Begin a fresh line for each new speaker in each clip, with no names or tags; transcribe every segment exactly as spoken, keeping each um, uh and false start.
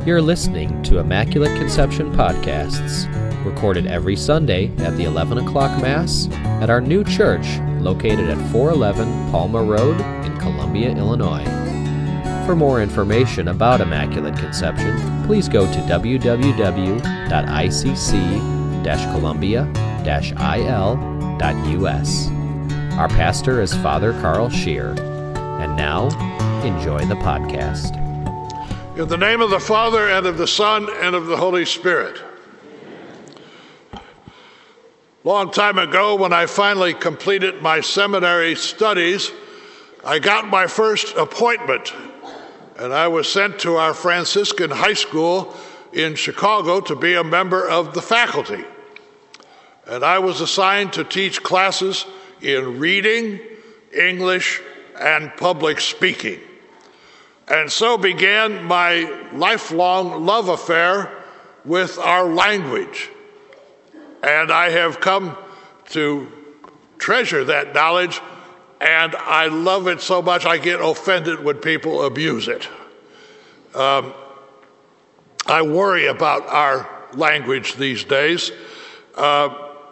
You're listening to Immaculate Conception Podcasts, recorded every Sunday at the eleven o'clock Mass at our new church located at four eleven Palma Road in Columbia, Illinois. For more information about Immaculate Conception, please go to w w w dot i c c dash columbia dash i l dot u s. Our pastor is Father Carl Scheer. And now, enjoy the podcast.
In the name of the Father, and of the Son, and of the Holy Spirit. Long time ago, when I finally completed my seminary studies, I got my first appointment, and I was sent to our Franciscan high school in Chicago to be a member of the faculty. And I was assigned to teach classes in reading, English, and public speaking. And so began my lifelong love affair with our language. And I have come to treasure that knowledge, and I love it so much I get offended when people abuse it. Um, I worry about our language these days. Uh,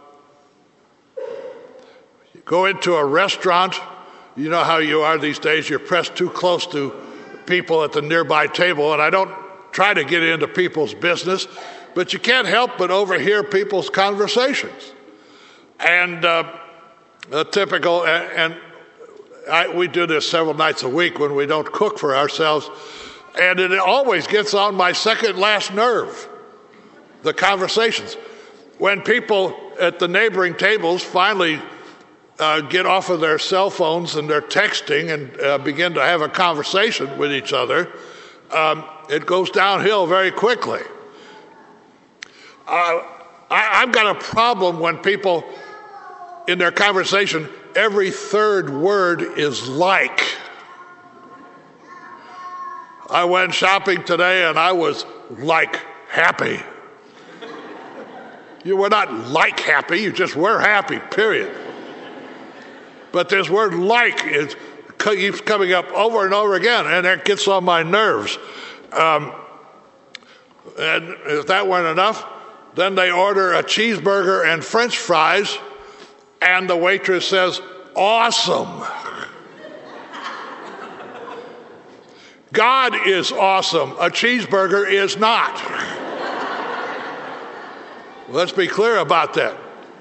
you go into a restaurant, you know how you are these days, you're pressed too close to people at the nearby table, and I don't try to get into people's business, but you can't help but overhear people's conversations. And uh, a typical, and, and I, we do this several nights a week when we don't cook for ourselves, and it always gets on my second last nerve, the conversations. When people at the neighboring tables finally Uh, get off of their cell phones and their texting and uh, begin to have a conversation with each other, um, it goes downhill very quickly. Uh, I, I've got a problem when people, in their conversation, every third word is like. I went shopping today and I was like happy. You were not like happy, you just were happy, period. But this word like is, keeps coming up over and over again, and that gets on my nerves. Um, and if that weren't enough, then they order a cheeseburger and French fries, and the waitress says, awesome. God is awesome. A cheeseburger is not. Let's be clear about that.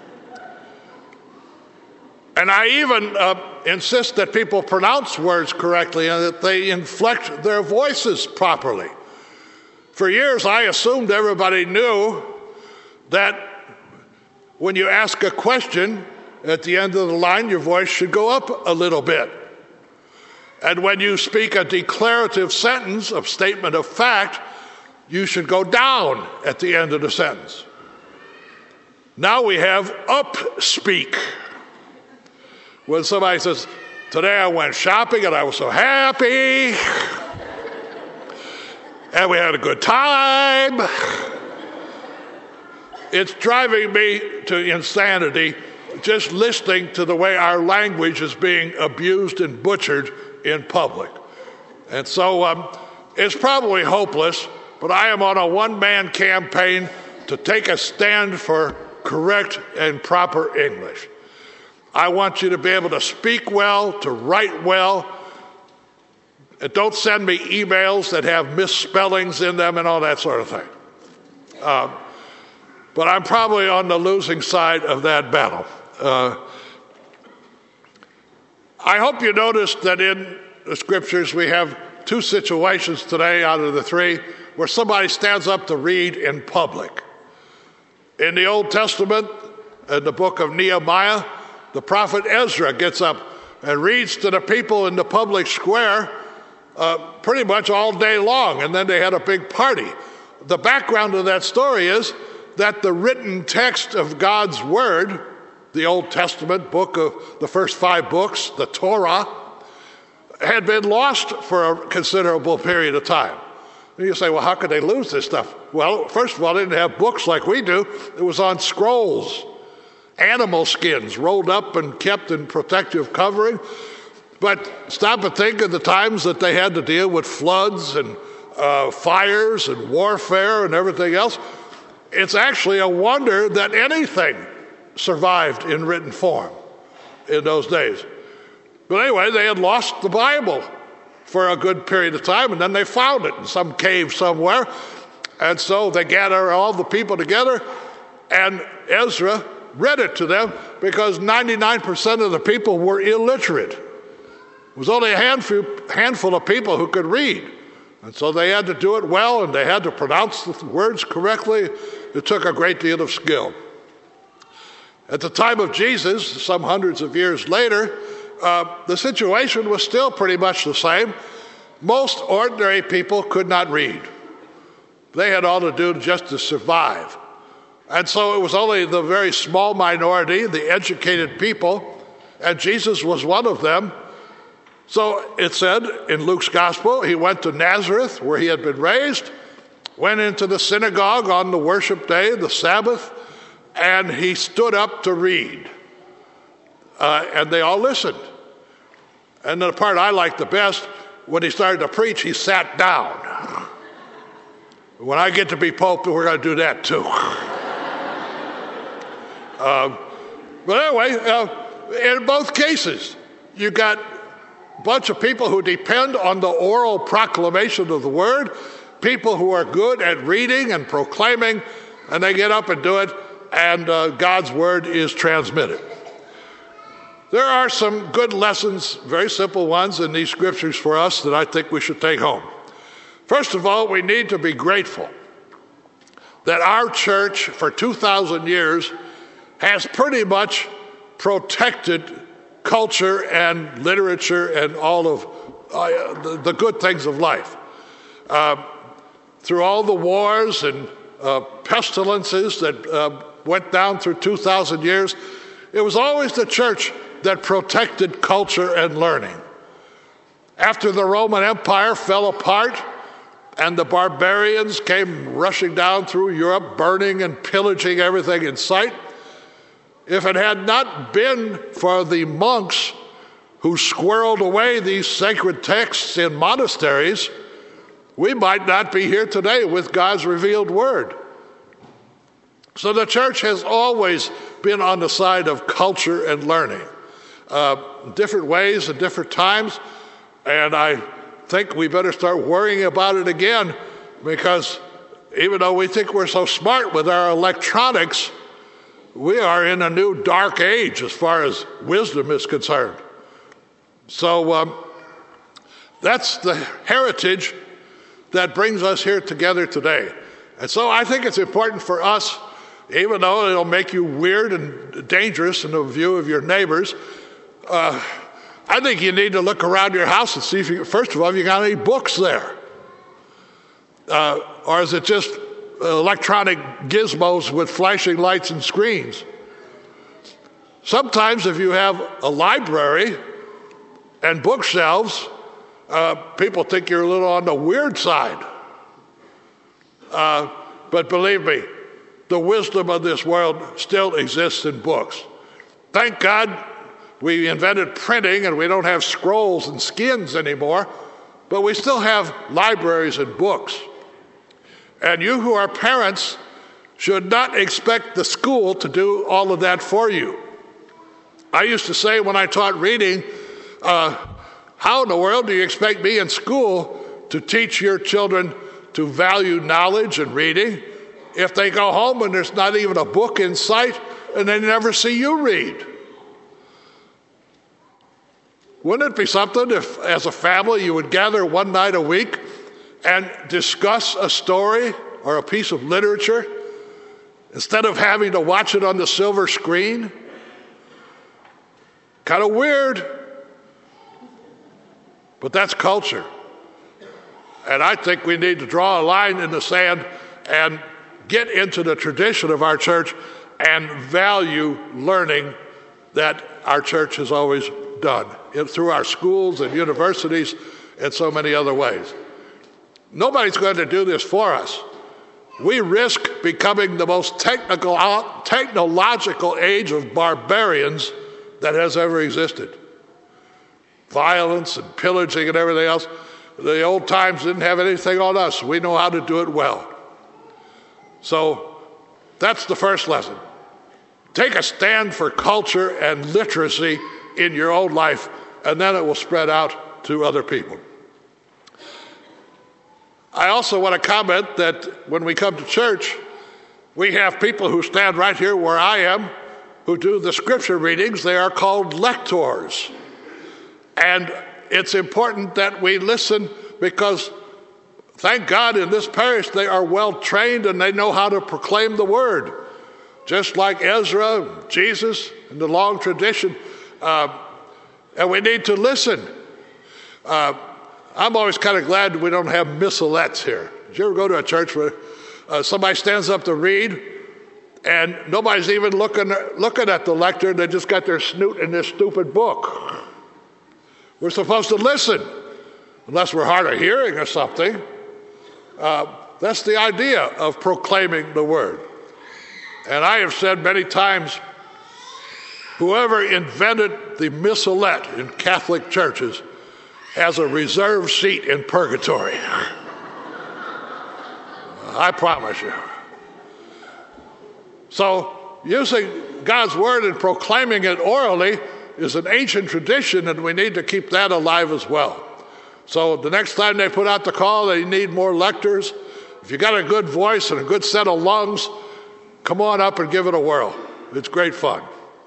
And I even uh, insist that people pronounce words correctly and that they inflect their voices properly. For years, I assumed everybody knew that when you ask a question, at the end of the line, your voice should go up a little bit. And when you speak a declarative sentence, a statement of fact, you should go down at the end of the sentence. Now we have up speak. When somebody says, today I went shopping and I was so happy, and we had a good time, it's driving me to insanity just listening to the way our language is being abused and butchered in public. And so um, it's probably hopeless, but I am on a one-man campaign to take a stand for correct and proper English. I want you to be able to speak well, to write well. And don't send me emails that have misspellings in them and all that sort of thing. Um, but I'm probably on the losing side of that battle. Uh, I hope you noticed that in the scriptures we have two situations today out of the three where somebody stands up to read in public. In the Old Testament, in the book of Nehemiah, the prophet Ezra gets up and reads to the people in the public square uh, pretty much all day long, and then they had a big party. The background of that story is that the written text of God's Word, the Old Testament book of the first five books, the Torah, had been lost for a considerable period of time. And you say, well, how could they lose this stuff? Well, first of all, they didn't have books like we do. It was on scrolls. Animal skins rolled up and kept in protective covering. But stop and think of the times that they had to deal with floods and uh, fires and warfare and everything else. It's actually a wonder that anything survived in written form in those days. But anyway, they had lost the Bible for a good period of time, and then they found it in some cave somewhere. And so they gathered all the people together, and Ezra read it to them because ninety-nine percent of the people were illiterate. It was only a handful, handful of people who could read. And so they had to do it well, and they had to pronounce the words correctly. It took a great deal of skill. At the time of Jesus, some hundreds of years later, uh, the situation was still pretty much the same. Most ordinary people could not read. They had all to do just to survive. And so it was only the very small minority, the educated people, and Jesus was one of them. So it said in Luke's gospel, he went to Nazareth, where he had been raised, went into the synagogue on the worship day, the Sabbath, and he stood up to read. Uh, and they all listened. And the part I liked the best, when he started to preach, he sat down. When I get to be Pope, we're going to do that too. uh, but anyway, uh, in both cases, you got a bunch of people who depend on the oral proclamation of the word, people who are good at reading and proclaiming, and they get up and do it, and uh, God's word is transmitted. There are some good lessons, very simple ones in these scriptures for us that I think we should take home. First of all, we need to be grateful that our church for two thousand years has pretty much protected culture and literature and all of uh, the, the good things of life. Uh, through all the wars and uh, pestilences that uh, went down through two thousand years, it was always the church that protected culture and learning. After the Roman Empire fell apart and the barbarians came rushing down through Europe, burning and pillaging everything in sight, if it had not been for the monks who squirreled away these sacred texts in monasteries, we might not be here today with God's revealed word. So the church has always been on the side of culture and learning, uh, different ways at different times, and I think we better start worrying about it again, because even though we think we're so smart with our electronics, we are in a new dark age as far as wisdom is concerned. So um, that's the heritage that brings us here together today. And so I think it's important for us, even though it'll make you weird and dangerous in the view of your neighbors, uh, I think you need to look around your house and see if you, first of all, if you got any books there. Uh, or is it just electronic gizmos with flashing lights and screens? Sometimes if you have a library and bookshelves, uh, people think you're a little on the weird side. Uh, but believe me, the wisdom of this world still exists in books. Thank God we invented printing and we don't have scrolls and skins anymore, but we still have libraries and books. And you who are parents should not expect the school to do all of that for you. I used to say when I taught reading, uh, how in the world do you expect me in school to teach your children to value knowledge and reading if they go home and there's not even a book in sight and they never see you read? Wouldn't it be something if, as a family, you would gather one night a week and discuss a story or a piece of literature instead of having to watch it on the silver screen? Kind of weird, but that's culture. And I think we need to draw a line in the sand and get into the tradition of our church and value learning that our church has always done through our schools and universities and so many other ways. Nobody's going to do this for us. We risk becoming the most technical, technological age of barbarians that has ever existed. Violence and pillaging and everything else. the old times didn't have anything on us. We know how to do it well. So that's the first lesson. Take a stand for culture and literacy in your own life, and then it will spread out to other people. I also want to comment that when we come to church, we have people who stand right here where I am, who do the scripture readings. They are called lectors. And it's important that we listen because, thank God, in this parish they are well trained and they know how to proclaim the word. Just like Ezra, Jesus, and the long tradition. Uh, and we need to listen. Uh, I'm always kind of glad we don't have missalettes here. Did you ever go to a church where uh, somebody stands up to read and nobody's even looking, looking at the lectern, they just got their snoot in this stupid book? We're supposed to listen, unless we're hard of hearing or something. Uh, that's the idea of proclaiming the word. And I have said many times, whoever invented the missalette in Catholic churches has a reserved seat in purgatory. I promise you. So using God's word and proclaiming it orally is an ancient tradition, and we need to keep that alive as well. So the next time they put out the call, they need more lectors. If you got a good voice and a good set of lungs, come on up and give it a whirl. It's great fun.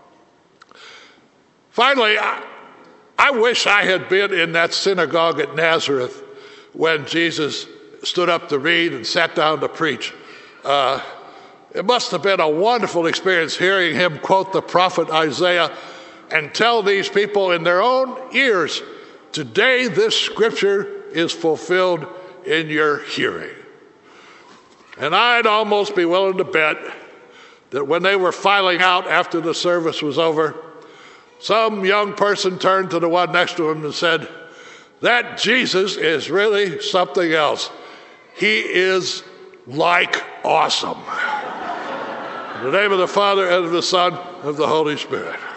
Finally, I, I wish I had been in that synagogue at Nazareth when Jesus stood up to read and sat down to preach. Uh, it must have been a wonderful experience hearing him quote the prophet Isaiah and tell these people in their own ears, today this scripture is fulfilled in your hearing. And I'd almost be willing to bet that when they were filing out after the service was over, some young person turned to the one next to him and said, that Jesus is really something else. He is like awesome. In the name of the Father, and of the Son, and of the Holy Spirit.